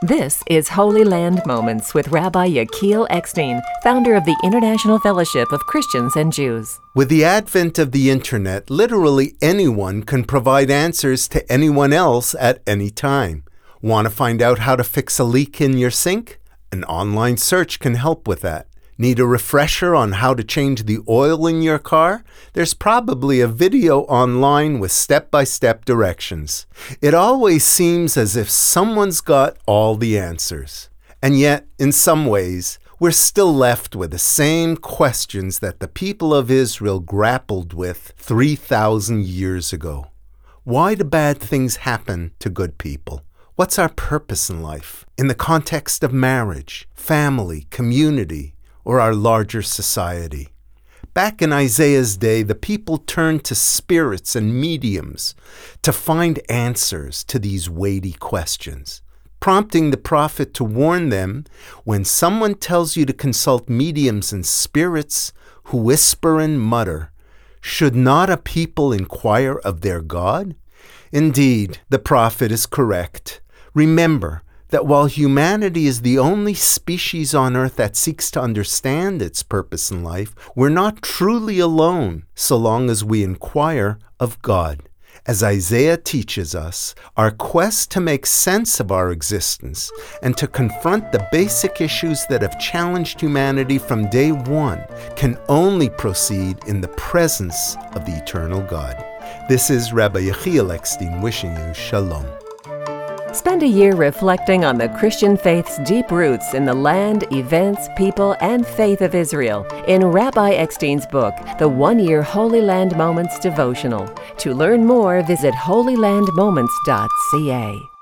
This is Holy Land Moments with Rabbi Yechiel Eckstein, founder of the International Fellowship of Christians and Jews. With the advent of the internet, literally anyone can provide answers to anyone else at any time. Want to find out how to fix a leak in your sink? An online search can help with that. Need a refresher on how to change the oil in your car? There's probably a video online with step-by-step directions. It always seems as if someone's got all the answers. And yet, in some ways, we're still left with the same questions that the people of Israel grappled with 3,000 years ago. Why do bad things happen to good people? What's our purpose in life? In the context of marriage, family, community, or our larger society? Back in Isaiah's day, the people turned to spirits and mediums to find answers to these weighty questions, prompting the prophet to warn them, when someone tells you to consult mediums and spirits who whisper and mutter, should not a people inquire of their God? Indeed, the prophet is correct. Remember that while humanity is the only species on earth that seeks to understand its purpose in life, we're not truly alone so long as we inquire of God. As Isaiah teaches us, our quest to make sense of our existence and to confront the basic issues that have challenged humanity from day one can only proceed in the presence of the eternal God. This is Rabbi Yechiel Eckstein wishing you shalom. Spend a year reflecting on the Christian faith's deep roots in the land, events, people, and faith of Israel in Rabbi Eckstein's book, The One-Year Holy Land Moments Devotional. To learn more, visit holylandmoments.ca.